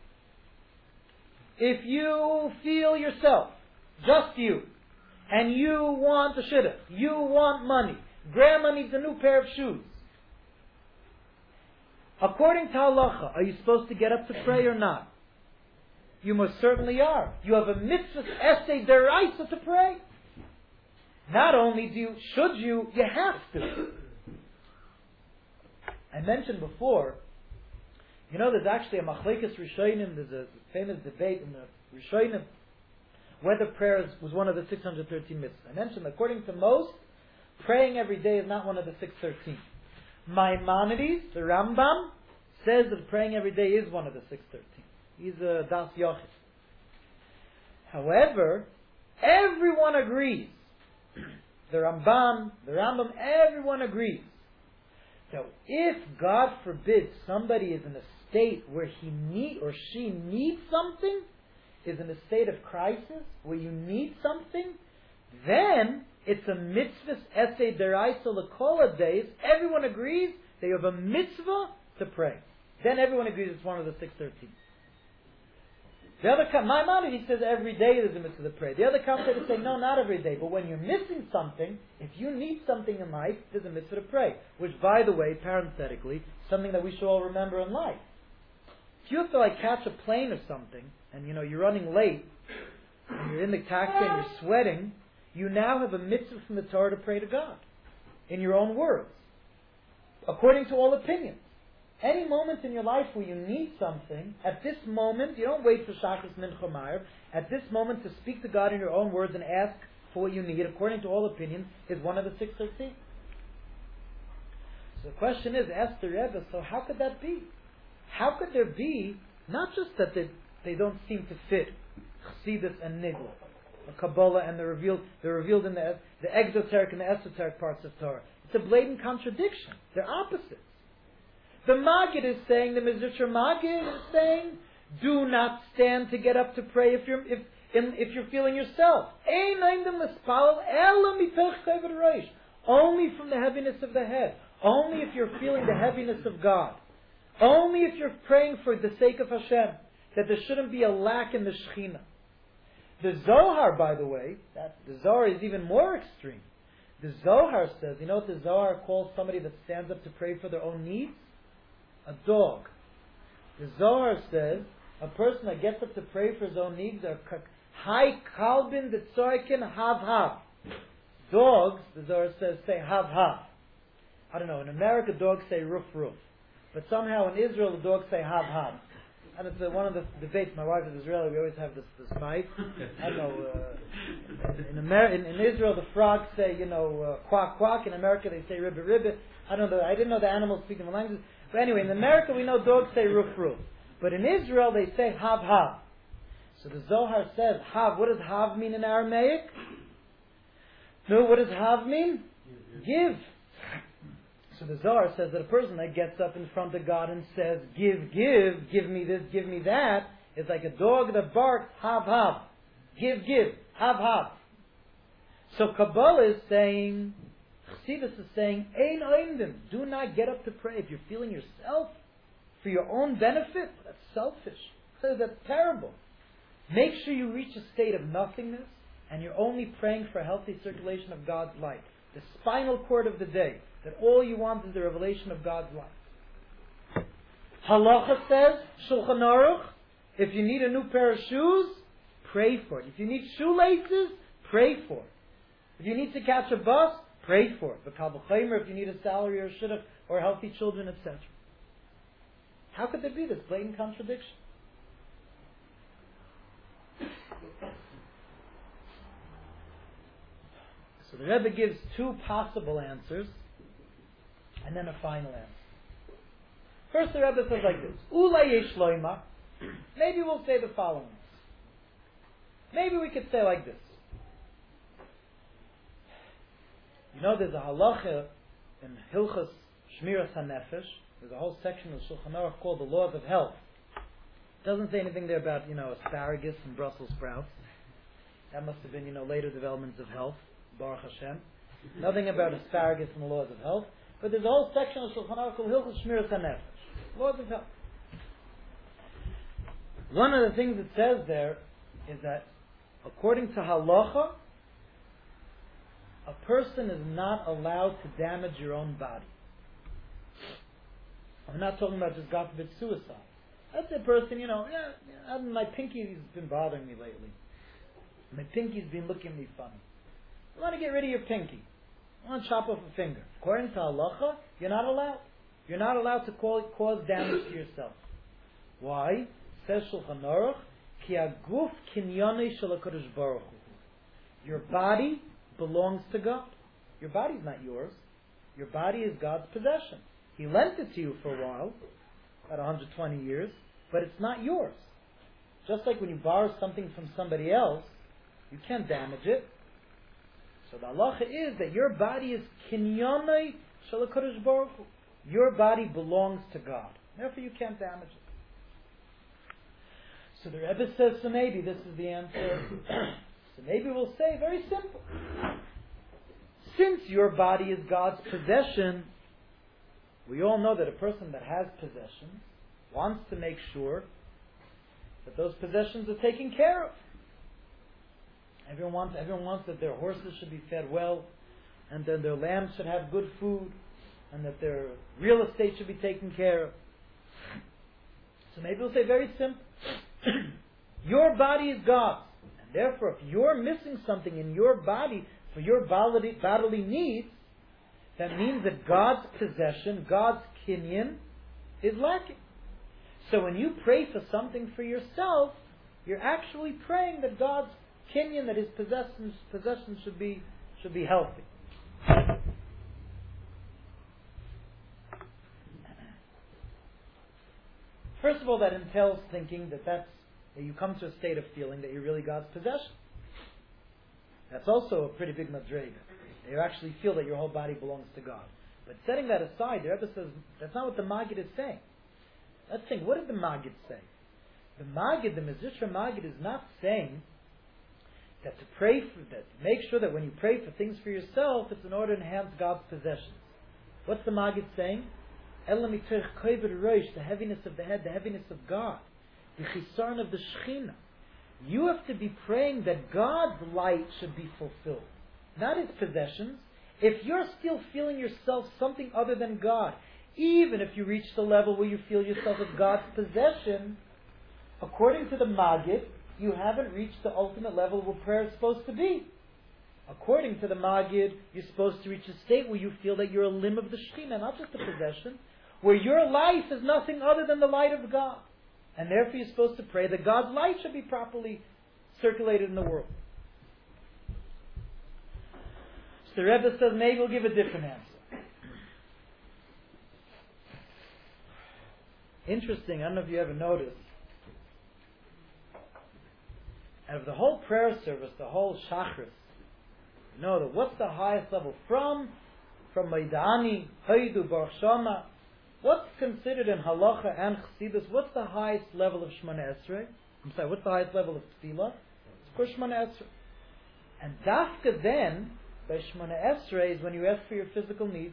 if you feel yourself, just you, and you want a shidduch, you want money, grandma needs a new pair of shoes, according to halacha, are you supposed to get up to pray or not? You most certainly are. You have a mitzvah essay deraisa to pray. Not only do you, should you, you have to. I mentioned before, you know, there's actually a machlekes rishonim, there's a famous debate in the rishonim whether prayer is, was one of the six hundred thirteen mitzvahs. I mentioned, according to most, praying every day is not one of the six hundred thirteen. Maimonides, the Rambam, says that praying every day is one of the six hundred thirteen. He's a Das Yochid. However, everyone agrees, the Rambam, the Rambam, everyone agrees, that if, God forbid, somebody is in a state where he need or she needs something, is in a state of crisis, where you need something, then it's a mitzvah essay deraisa l'kol days. Everyone agrees that you have a mitzvah to pray. Then everyone agrees it's one of the six thirteen. The other, my mind, he says every day there's a mitzvah to pray. The other commentators say no, not every day. But when you're missing something, if you need something in life, there's a mitzvah to pray. Which, by the way, parenthetically, something that we should all remember in life. If you have to like catch a plane or something, and you know you're running late, and you're in the taxi and you're sweating, you now have a mitzvah from the Torah to pray to God, in your own words, according to all opinions. Any moment in your life where you need something, at this moment, you don't wait for Shachris Mincha Ma'ariv, at this moment to speak to God in your own words and ask for what you need, according to all opinions, is one of the six thirteen. So the question is, ask the Rebbe, so how could that be? How could there be, not just that they, they don't seem to fit, Chassidus and Nigla, the Kabbalah and the revealed, they're revealed in the, the exoteric and the esoteric parts of Torah. It's a blatant contradiction. They're opposites. The Maggid is saying, the Mizracha Maggid is saying, do not stand to get up to pray if you're if in, if you're feeling yourself. Only from the heaviness of the head. Only if you're feeling the heaviness of God. Only if you're praying for the sake of Hashem, that there shouldn't be a lack in the Shekhinah. The Zohar, by the way, that the Zohar is even more extreme. The Zohar says, you know what the Zohar calls somebody that stands up to pray for their own needs? A dog. The Zohar says a person that gets up to pray for his own needs are high kalbin the tzorkin hav hav. Dogs, the Zohar says, say hav hav. I don't know. In America, dogs say roof roof, but somehow in Israel, the dogs say hav hav. And it's uh, one of the debates. My wife is Israeli. We always have this, this fight. I don't know. Uh, in, Amer- in, in Israel, the frogs say, you know, uh, quack quack. In America, they say ribbit ribbit. I don't know. I didn't know the animals speak different languages. But anyway, in America, we know dogs say roof roof. But in Israel, they say hav hav. So the Zohar says, Hav, what does Hav mean in Aramaic? No, what does Hav mean? Give. So the Zohar says that a person that gets up in front of God and says, give, give, give me this, give me that, is like a dog that barks, Hav, Hav. Give, give, Hav, Hav. So Kabbalah is saying, Chassidus is saying, Ein oimdim, do not get up to pray. If you're feeling yourself for your own benefit, that's selfish. That's terrible. Make sure you reach a state of nothingness and you're only praying for a healthy circulation of God's light. The spinal cord of the day, that all you want is the revelation of God's light. Halacha says, Shulchan Aruch, if you need a new pair of shoes, pray for it. If you need shoelaces, pray for it. If you need to catch a bus, pray for it. But Kalvachimer, if you need a salary or a shidduch or healthy children, et cetera. How could there be this blatant contradiction? So the Rebbe gives two possible answers and then a final answer. First, the Rebbe says like this: Ulay yesh loima. Maybe we'll say the following. Maybe we could say like this. You know, there's a halacha in Hilchos Shmiras HaNefesh. There's a whole section of Shulchan Aruch called the Laws of Health. It doesn't say anything there about, you know, asparagus and Brussels sprouts. That must have been, you know, later developments of health. Baruch Hashem. Nothing about asparagus and the laws of health. But there's a whole section of Shulchan Aruch called Hilchos Shmiras HaNefesh. Laws of health. One of the things it says there is that according to halacha, a person is not allowed to damage your own body. I'm not talking about just God forbid suicide. That's a person, you know, yeah, yeah, my pinky's been bothering me lately. My pinky's been looking at me funny. You want to get rid of your pinky. You want to chop off a finger. According to halacha, you're not allowed. You're not allowed to cause, cause damage to yourself. Why? Says Shulchan Aruch, Ki aguf kinyonei shel HaKadosh Baruch Hu. Your body belongs to God. Your body's not yours. Your body is God's possession. He lent it to you for a while, about one hundred twenty years, but it's not yours. Just like when you borrow something from somebody else, you can't damage it. So the halacha is that your body is kinyonei shel HaKadosh Baruch Hu. Your body belongs to God. Therefore you can't damage it. So the Rebbe says, so maybe this is the answer. So maybe we'll say, very simple. Since your body is God's possession, we all know that a person that has possessions wants to make sure that those possessions are taken care of. Everyone wants, everyone wants that their horses should be fed well, and that their lambs should have good food, and that their real estate should be taken care of. So maybe we'll say very simple. Your body is God's. And therefore, if you're missing something in your body for your bodily, bodily needs, that means that God's possession, God's kinyan, is lacking. So when you pray for something for yourself, you're actually praying that God's kinyan, that His possessions, possessions should be should be healthy. First of all, that entails thinking that that's that you come to a state of feeling that you're really God's possession. That's also a pretty big madrega. You actually feel that your whole body belongs to God. But setting that aside, the Rebbe says that's not what the Maggid is saying. Let's think, what did the Maggid say? The Maggid, the Mezusha Maggid, is not saying that to pray for that, make sure that when you pray for things for yourself, it's in order to enhance God's possessions. What's the Maggid saying? The heaviness of the head, the heaviness of God, the chisarn of the Shechina. You have to be praying that God's light should be fulfilled, not His possessions. If you're still feeling yourself something other than God, even if you reach the level where you feel yourself as God's possession, according to the Maggid, you haven't reached the ultimate level where prayer is supposed to be. According to the Maggid, you're supposed to reach a state where you feel that you're a limb of the Shekhinah, not just a possession, where your life is nothing other than the light of God. And therefore you're supposed to pray that God's light should be properly circulated in the world. So the Rebbe says maybe we'll give a different answer. Interesting, I don't know if you ever noticed, And of the whole prayer service, the whole Shachris, you know that what's the highest level from from Maidani, Haidu, Baruch Shama? What's considered in Halacha and Chassidus? What's the highest level of Shemona Esrei? I'm sorry, what's the highest level of Tefillah? It's of course Shemona Esrei. And Dafka then, by Shemona Esrei, is when you ask for your physical needs.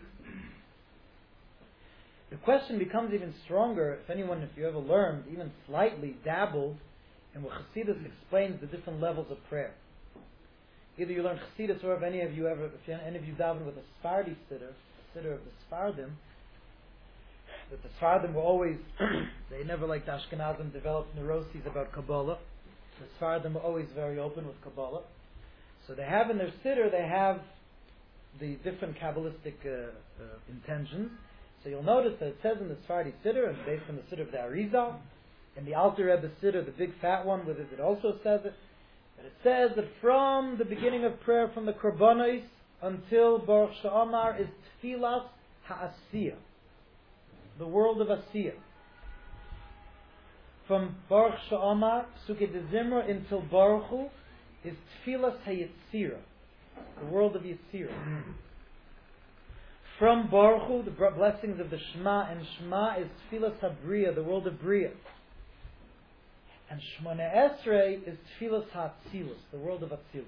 The question becomes even stronger if anyone, if you ever learned, even slightly dabbled in what Chassidus explains the different levels of prayer. Either you learn Chassidus, or if any of you ever, if any of you daven with a Sephardi sitter, sitter of the Sephardim, that the Sephardim were always, they never like the Ashkenazim developed neuroses about Kabbalah. The Sephardim were always very open with Kabbalah. So they have in their sitter, they have the different Kabbalistic uh, uh, intentions. So you'll notice that it says in the Sephardi sitter, and based on the sitter of the Arizal, in the Alter Rebbe sitter, the big fat one with it, it also says it. But it says that from the beginning of prayer, from the Korbanos until Baruch Sha'amar, is Tfilas Ha'asiyah, the world of Asiyah. From Baruch Sha'amar, Sukkot de Zimra, until Baruch Hu, is Tfilas Hayetzira, the world of Yetzira. From Baruch Hu, the blessings of the Shema, and Shema is Tfilas HaBriya, the world of Briya. And Shemona Esrei is Tfilas HaAtzilus, the world of Atzilus.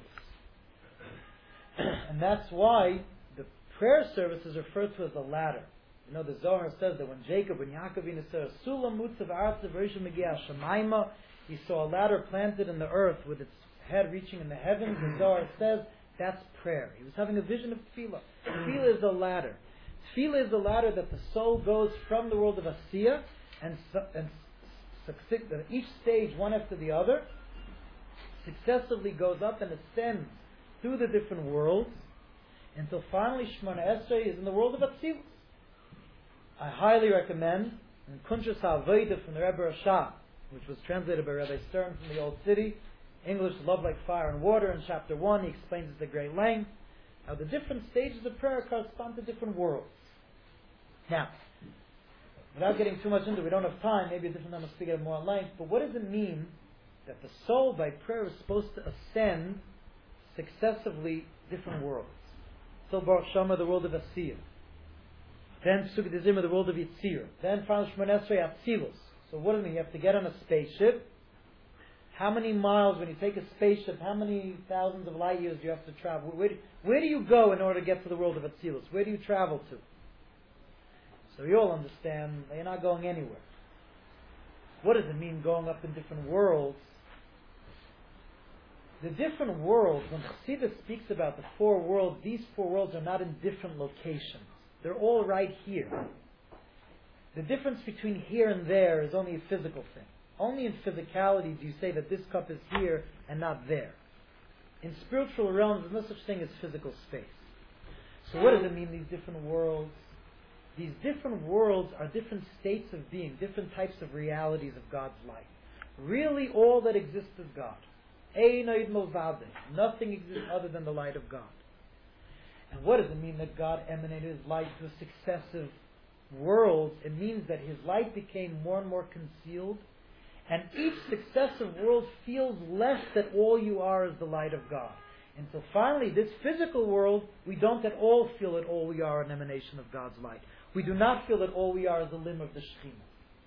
And that's why the prayer service is referred to as a ladder. You know, the Zohar says that when Jacob, when Yaakov Yisrael, Sulam Mutzav Artzav Rishon Megiah Shemaima, he saw a ladder planted in the earth with its head reaching in the heavens. The Zohar says that's prayer. He was having a vision of Tefillah. Tefillah is a ladder. Tefillah is a ladder that the soul goes from the world of Asiyah and, and each stage, one after the other, successively goes up and ascends through the different worlds until finally Shemona Esrei is in the world of Atzilus. I highly recommend in Kuntres HaAvodah from the Rebbe Rasha, which was translated by Rabbi Stern from the Old City, English, Love Like Fire and Water, in chapter one, he explains it at great length, how the different stages of prayer correspond to different worlds. Now, without getting too much into it, we don't have time, maybe a different time we'll speak at more length, but what does it mean that the soul by prayer is supposed to ascend successively different worlds? So Baruch Shama, the world of Asiyah. Then Sukkot de Zimra, the world of Yitzir. Then finally Shemona Esrei, Atzilus. So what does it mean? You have to get on a spaceship. How many miles, when you take a spaceship, how many thousands of light years do you have to travel? Where do, where do you go in order to get to the world of Atzilus? Where do you travel to? So you all understand, you're not going anywhere. What does it mean going up in different worlds? The different worlds, when Chassidus speaks about the four worlds, these four worlds are not in different locations. They're all right here. The difference between here and there is only a physical thing. Only in physicality do you say that this cup is here and not there. In spiritual realms, there's no such thing as physical space. So what does it mean, these different worlds? These different worlds are different states of being, different types of realities of God's light. Really, all that exists is God. Nothing exists other than the light of God. And what does it mean that God emanated His light to successive worlds? It means that His light became more and more concealed, and each successive world feels less that all you are is the light of God. Until finally, this physical world, we don't at all feel that all we are an emanation of God's light. We do not feel that all we are is a limb of the Shekhinah.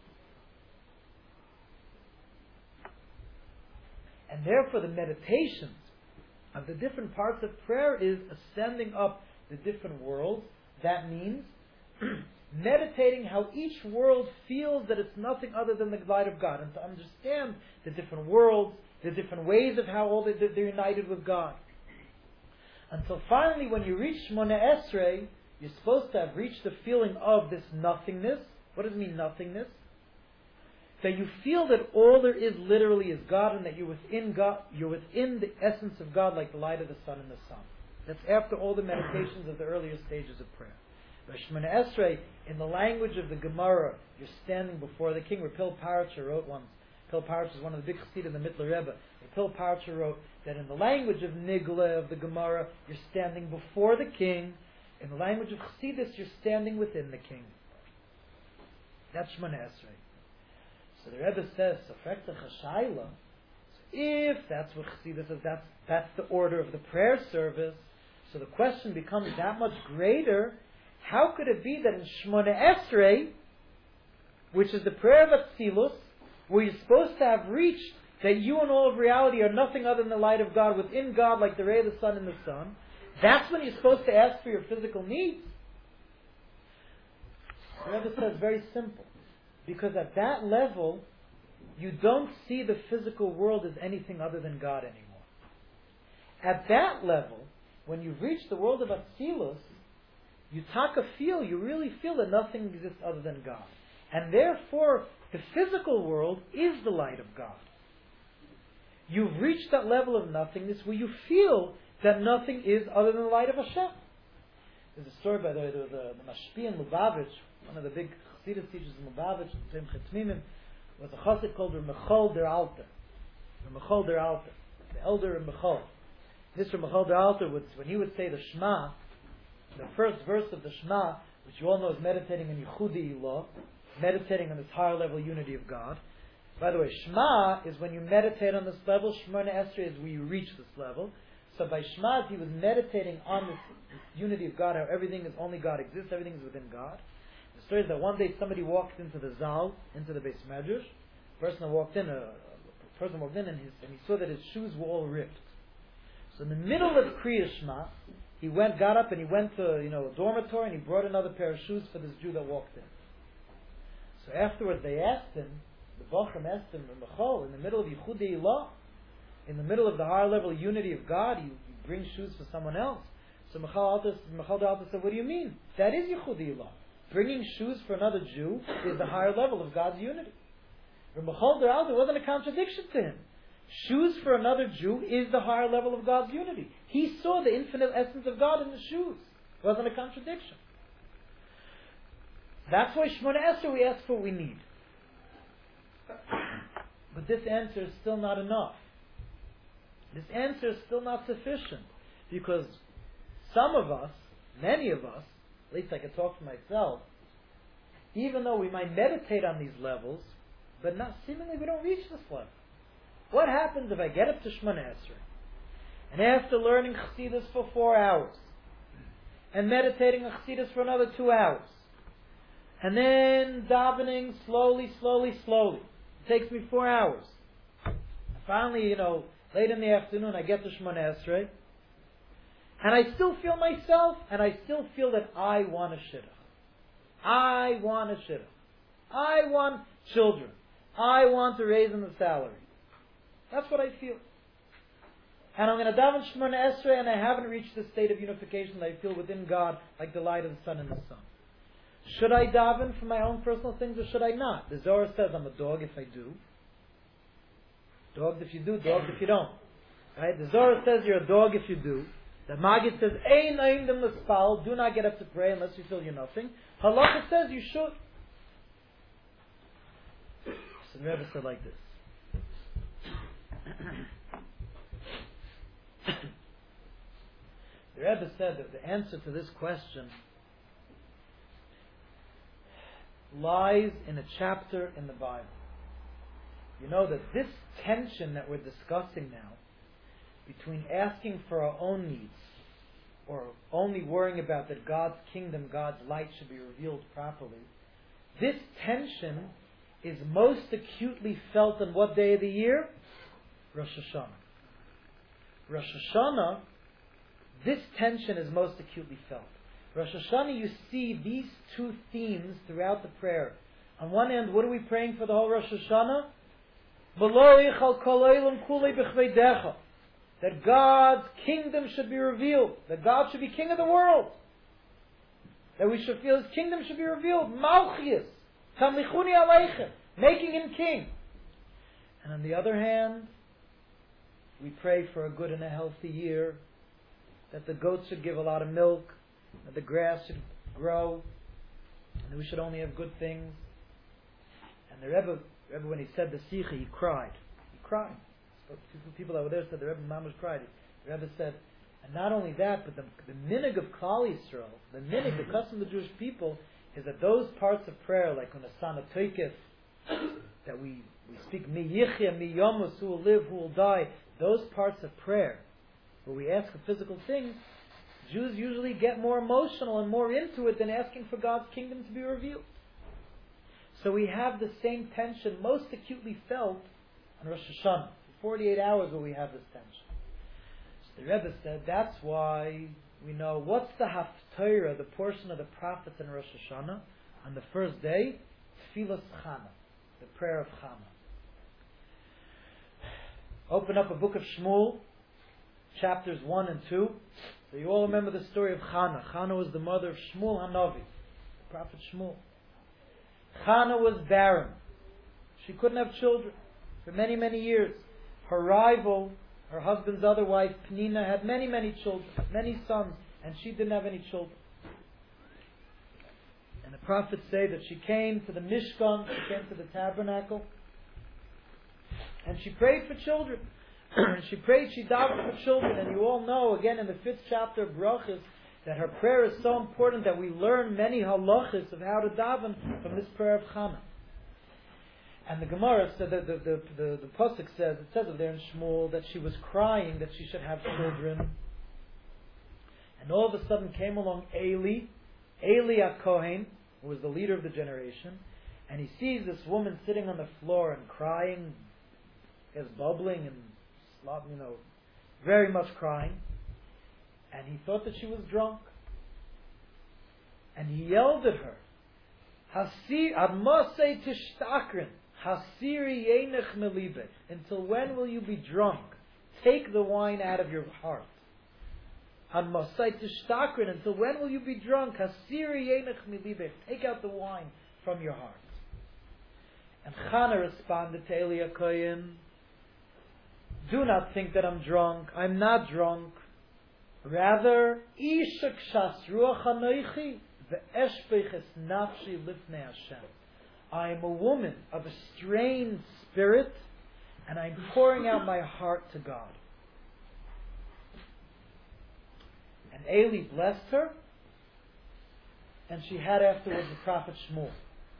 And therefore the meditations of the different parts of prayer is ascending up the different worlds. That means meditating how each world feels that it's nothing other than the light of God, and to understand the different worlds, the different ways of how all they're united with God. Until finally, when you reach Shemona Esrei, you're supposed to have reached the feeling of this nothingness. What does it mean, nothingness? That you feel that all there is literally is God, and that you're within God, you're within the essence of God, like the light of the sun and the sun. That's after all the meditations of the earlier stages of prayer. By Shemona Esrei, in the language of the Gemara, you're standing before the king. Rapil Paracha wrote once. Rapil Paracha is one of the big chassid in the Mittler Rebbe. Rapil Paracha wrote that in the language of Nigla, of the Gemara, you're standing before the king. In the language of Chassidus, you're standing within the king. That's Shemona Esrei. So the Rebbe says, Sofekta Chashayla, If that's what Chassidus says, that's, that's the order of the prayer service, so the question becomes that much greater. How could it be that in Shmona Esrei, which is the prayer of Atzilus, where you're supposed to have reached that you and all of reality are nothing other than the light of God within God, like the ray of the sun in the sun, that's when you're supposed to ask for your physical needs? The Rebbe says very simple. Because at that level, you don't see the physical world as anything other than God anymore. At that level, when you've reached the world of Atzilus, you taka feel, you really feel that nothing exists other than God. And therefore, the physical world is the light of God. You've reached that level of nothingness where you feel that nothing is other than the light of Hashem. There's a story, by the way, there was a the Mashpi in Lubavitch, one of the big Chassidus teachers in Lubavitch, was a chassid called Ramechol der Alter. Ramechol der Alter. The elder Ramechol. This Ramechol der Alter, would, when he would say the Shema, the first verse of the Shema, which you all know is meditating on Yichudi Ilah, meditating on this higher level unity of God. By the way, Shema is when you meditate on this level. Shemona Esrei is where you reach this level. So by Shema, he was meditating on this unity of God, how everything is only God exists, everything is within God. The story is that one day somebody walked into the Zal, into the Beis Medrash. A person walked in, a, a person walked in, and, his, and he saw that his shoes were all ripped. So in the middle of Kriya Shema, he went, got up, and he went to you know a dormitory, and he brought another pair of shoes for this Jew that walked in. So afterwards, they asked him, the Bochum asked him, Mechol, in the middle of Yichudei Ilah, in the middle of the higher level unity of God, you, you bring shoes for someone else. So Mechal Alter said, what do you mean? That is Yichudei Ilah. Bringing shoes for another Jew is the higher level of God's unity. Mechal Alter wasn't a contradiction to him. Shoes for another Jew is the higher level of God's unity. He saw the infinite essence of God in the shoes. It wasn't a contradiction. That's why Shemona Esrei we ask for what we need. But this answer is still not enough. This answer is still not sufficient. Because some of us, many of us, at least I can talk for myself, even though we might meditate on these levels, but not seemingly we don't reach this level. What happens if I get up to Shemona Esrei, and after learning Chassidus for four hours, and meditating on Chassidus for another two hours, and then davening slowly, slowly, slowly. It takes me four hours. Finally, you know, late in the afternoon, I get to Shemona Esrei, and I still feel myself, and I still feel that I want a shidduch. I want a shidduch. I want children. I want to raise in the salary. That's what I feel. And I'm going to daven Shemona Esrei, and I haven't reached the state of unification that I feel within God, like the light of the sun and the sun. Should I daven for my own personal things, or should I not? The Zohar says I'm a dog if I do. Dogged if you do, dogged if you don't. Right? The Zohar says you're a dog if you do. The Maggid says, Ein ein dem l'spal, do not get up to pray unless you feel you're nothing. Halacha says you should. So the Rebbe said like this. The Rebbe said that the answer to this question lies in a chapter in the Bible. You know that this tension that we're discussing now between asking for our own needs or only worrying about that God's kingdom, God's light should be revealed properly, this tension is most acutely felt on what day of the year? Rosh Hashanah. Rosh Hashanah, this tension is most acutely felt. Rosh Hashanah, you see these two themes throughout the prayer. On one end, what are we praying for the whole Rosh Hashanah? That God's kingdom should be revealed. That God should be king of the world. That we should feel His kingdom should be revealed. Malchias. Tamlichuni aleichem. Making Him king. And on the other hand, we pray for a good and a healthy year. That the goats should give a lot of milk. That the grass should grow. And that we should only have good things. And the Rebbe, Rebbe when he said the Sikha, he cried. He cried. People that were there said the Rebbe Mamash cried. The Rebbe said, and not only that, but the, the minig of Klal Yisrael, the minig, the custom of the Jewish people, is that those parts of prayer, like on the Sana Toikif, that we, we speak mi yichya, mi yomus, who will live, who will die, those parts of prayer, where we ask for physical things, Jews usually get more emotional and more into it than asking for God's kingdom to be revealed. So we have the same tension most acutely felt on Rosh Hashanah. For forty-eight hours where we have this tension. So the Rebbe said that's why we know what's the Haftarah, the portion of the prophets in Rosh Hashanah. On the first day, Tfilas Chana, the prayer of Chana. Open up a book of Shmuel, chapters one and two. So you all remember the story of Chana. Chana was the mother of Shmuel Hanavi, the prophet Shmuel. Chana was barren. She couldn't have children for many, many years. Her rival, her husband's other wife, Penina, had many, many children, many sons, and she didn't have any children. And the prophets say that she came to the Mishkan, she came to the tabernacle, and she prayed for children. And she prayed, she davened for children, and you all know, again in the fifth chapter of Brachos, that her prayer is so important that we learn many halachas of how to daven from this prayer of Chana. And the Gemara said that the the, the, the Pasuk says, it says there in Shmuel that she was crying that she should have children. And all of a sudden came along Eli, Eli HaKohen, who was the leader of the generation, and he sees this woman sitting on the floor and crying, is bubbling and you know, very much crying. And he thought that she was drunk. And he yelled at her, Hasir admasei tishtakrin, Hasiri yenech melibe. Until when will you be drunk? Take the wine out of your heart. Admasei tishtakrin, until when will you be drunk? Hasiri yenech melibe. Take out the wine from your heart. And Chana responded to Eli HaKohen, do not think that I'm drunk. I'm not drunk. Rather, Ishak Shas Ruach Hanoichi ve'eshpeches nafshi lifnei Hashem. I am a woman of a strained spirit, and I'm pouring out my heart to God. And Eli blessed her, and she had afterwards the prophet Shmuel.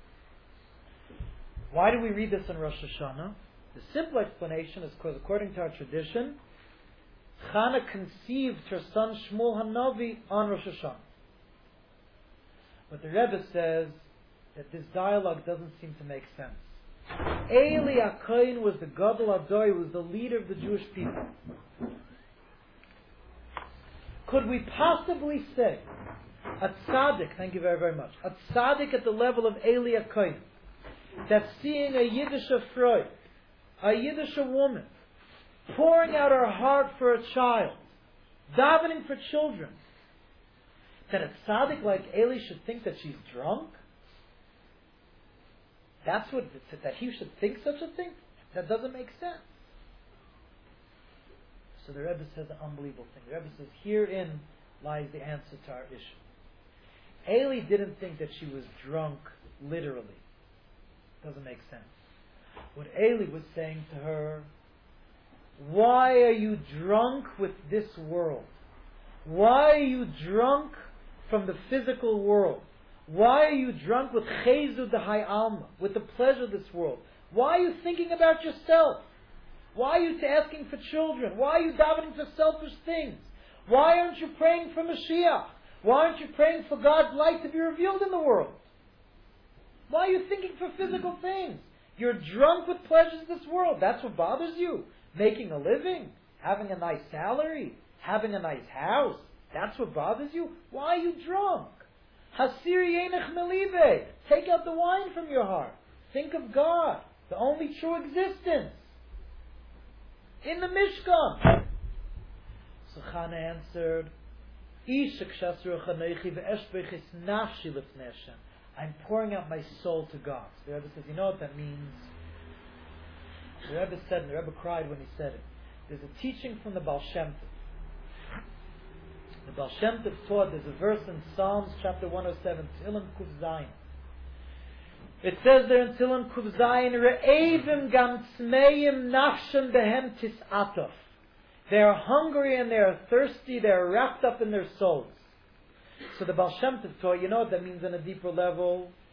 Why do we read this in Rosh Hashanah? The simple explanation is because, according to our tradition, Chana conceived her son Shmuel Hanavi on Rosh Hashanah. But the Rebbe says that this dialogue doesn't seem to make sense. Eli HaKohen was the Gadol Ador, was the leader of the Jewish people. Could we possibly say a tzaddik, thank you very, very much, a tzaddik at the level of Eli HaKohen, that's seeing a Yiddish Freud, a Yiddish woman, pouring out her heart for a child, davening for children, that a tzaddik like Eli should think that she's drunk? That's what, that he should think such a thing? That doesn't make sense. So the Rebbe says an unbelievable thing. The Rebbe says, herein lies the answer to our issue. Eli didn't think that she was drunk literally. Doesn't make sense. What Eli was saying to her, why are you drunk with this world? Why are you drunk from the physical world? Why are you drunk with Chezu de Hai Alma, with the pleasure of this world? Why are you thinking about yourself? Why are you asking for children? Why are you davening for selfish things? Why aren't you praying for Mashiach? Why aren't you praying for God's light to be revealed in the world? Why are you thinking for physical things? You're drunk with pleasures of this world. That's what bothers you. Making a living, having a nice salary, having a nice house. That's what bothers you? Why are you drunk? Hasiri yenech melive. Take out the wine from your heart. Think of God, the only true existence, in the Mishkan. So Chana answered, I'm pouring out my soul to God. So the Rebbe says, you know what that means? The Rebbe said, and the Rebbe cried when he said it. There's a teaching from the Baal Shem Tov. The Baal Shem Tov taught, there's a verse in Psalms chapter one oh seven, Tehillim Kuf Zayin. It says there in Tehillim Kuf Zayin, Re'evim gam tzmeim nafshem behem tis'atov. They are hungry and they are thirsty, they are wrapped up in their souls. So the Baal Shem Tov taught, you know what that means on a deeper level?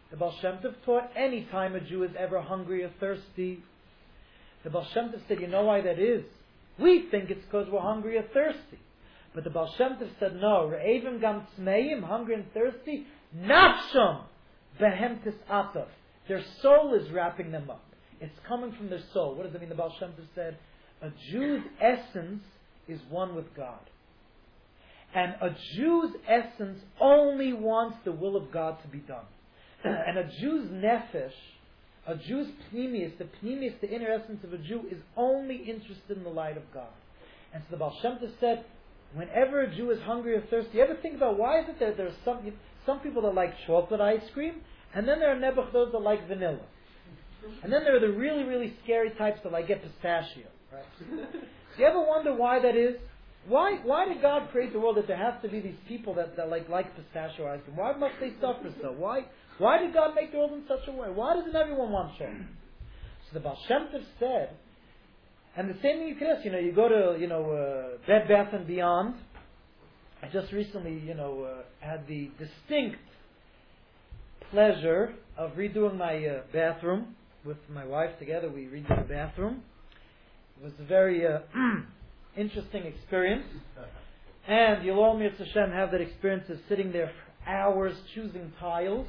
The Baal Shem Tov taught any time a Jew is ever hungry or thirsty. The Baal Shem Tov said, you know why that is? We think it's because we're hungry or thirsty. But the Baal Shem Tov said, no, Re'evim gam tzmeim, hungry and thirsty, nafsham behem tis'atav. Their soul is wrapping them up. It's coming from their soul. What does it mean? The Baal Shem Tov said, a Jew's essence is one with God. And a Jew's essence only wants the will of God to be done. And a Jew's nefesh, a Jew's pnimius, the pnimius, the inner essence of a Jew, is only interested in the light of God. And so the Baal Shem Tov said, whenever a Jew is hungry or thirsty, you ever think about why is it that there are some, some people that like chocolate ice cream, and then there are nebuch those that like vanilla. And then there are the really, really scary types that like get pistachio. Right? Do you ever wonder why that is? Why why did God create the world that there has to be these people that, that like like pistachio ice cream? Why must they suffer so? Why why did God make the world in such a way? Why doesn't everyone want chocolate? So the Baal Shem Tov said, and the same thing you can ask, you know, you go to, you know, uh, Bed Bath and Beyond. I just recently, you know, uh, had the distinct pleasure of redoing my uh, bathroom with my wife together. We redid the bathroom. It was a very uh, interesting experience. And you'll all, Mirz Hashem, have that experience of sitting there for hours choosing tiles.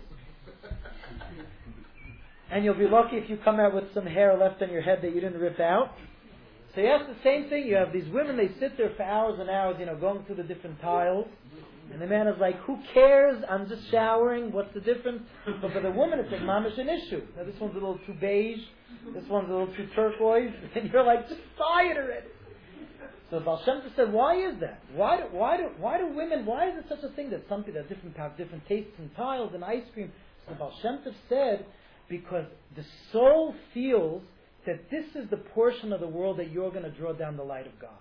And you'll be lucky if you come out with some hair left on your head that you didn't rip out. So yes, the same thing. You have these women, they sit there for hours and hours, you know, going through the different tiles. And the man is like, who cares? I'm just showering. What's the difference? But for the woman, it's like, mamish, an issue. Now this one's a little too beige. This one's a little too turquoise. And you're like, just buy it already. So Baal Shem Tov said, why is that? Why do, why do, why do women, why is it such a thing that some people have different, have different tastes in tiles and ice cream? So Baal Shem Tov said, because the soul feels that this is the portion of the world that you're going to draw down the light of God.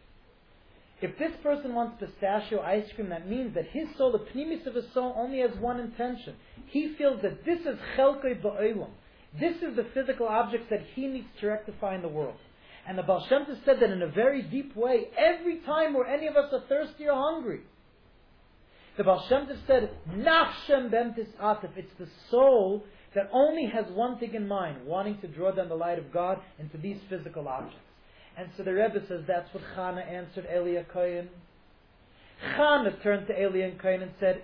If this person wants pistachio ice cream, that means that his soul, the pnimis of his soul, only has one intention. He feels that this is chelkei ba'olam. This is the physical objects that he needs to rectify in the world. And the Baal Shem Tov said that in a very deep way, every time where any of us are thirsty or hungry. The Baal Shem Tov said, nafshem bemtis atif. It's the soul that only has one thing in mind, wanting to draw down the light of God into these physical objects. And so the Rebbe says that's what Chana answered Eli HaKohen. Chana turned to Eli HaKohen and said,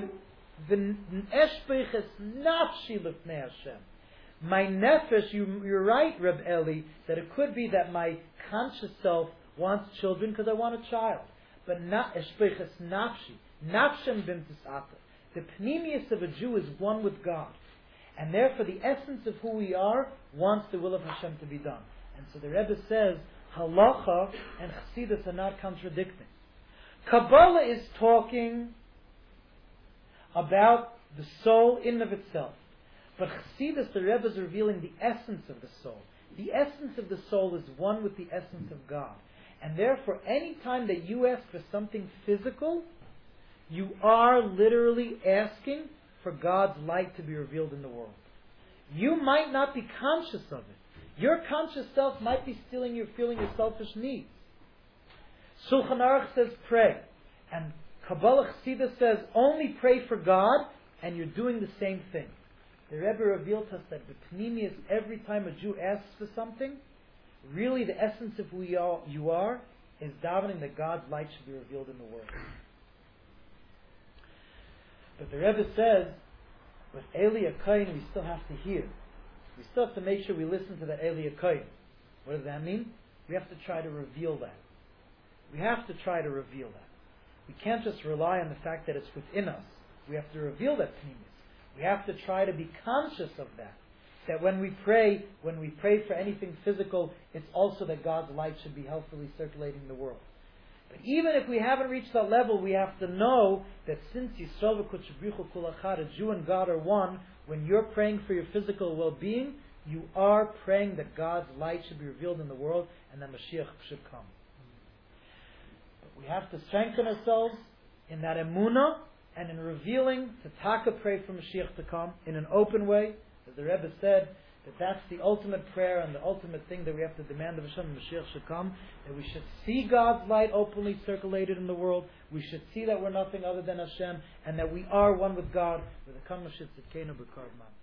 "V'eshbeiches nafshi lifnei Hashem." My nefesh, you, you're right, Reb Eli, that it could be that my conscious self wants children because I want a child. But not eshbeiches nafshi, nafshem bimtis ata. The pnimius of a Jew is one with God. And therefore the essence of who we are wants the will of Hashem to be done. And so the Rebbe says, Halacha and Chassidus are not contradicting. Kabbalah is talking about the soul in and of itself. But Chassidus, the Rebbe, is revealing the essence of the soul. The essence of the soul is one with the essence of God. And therefore, any time that you ask for something physical, you are literally asking for God's light to be revealed in the world. You might not be conscious of it. Your conscious self might be stealing your feeling your selfish needs. Shulchan Aruch says pray. And Kabbalah Chassidus says only pray for God, and you're doing the same thing. The Rebbe revealed to us that the Pnimius, every time a Jew asks for something, really the essence of who you are, you are is davening that God's light should be revealed in the world. But the Rebbe says, with Eli HaKohen we still have to hear. We still have to make sure we listen to that Eli HaKohen. What does that mean? We have to try to reveal that. We have to try to reveal that. We can't just rely on the fact that it's within us. We have to reveal that pnimius. We have to try to be conscious of that. That when we pray, when we pray for anything physical, it's also that God's light should be healthily circulating in the world. But even if we haven't reached that level, we have to know that since Yisrael v'Kodesh Kol Echad, a Jew and God are one, when you're praying for your physical well-being, you are praying that God's light should be revealed in the world and that Mashiach should come. But we have to strengthen ourselves in that emunah and in revealing to taka pray for Mashiach to come in an open way. As the Rebbe said, that that's the ultimate prayer and the ultimate thing that we have to demand of Hashem. Mashiach should come, that we should see God's light openly circulated in the world. We should see that we're nothing other than Hashem, and that we are one with God. With the Kam Mashiach Tzidkenu B'Karban.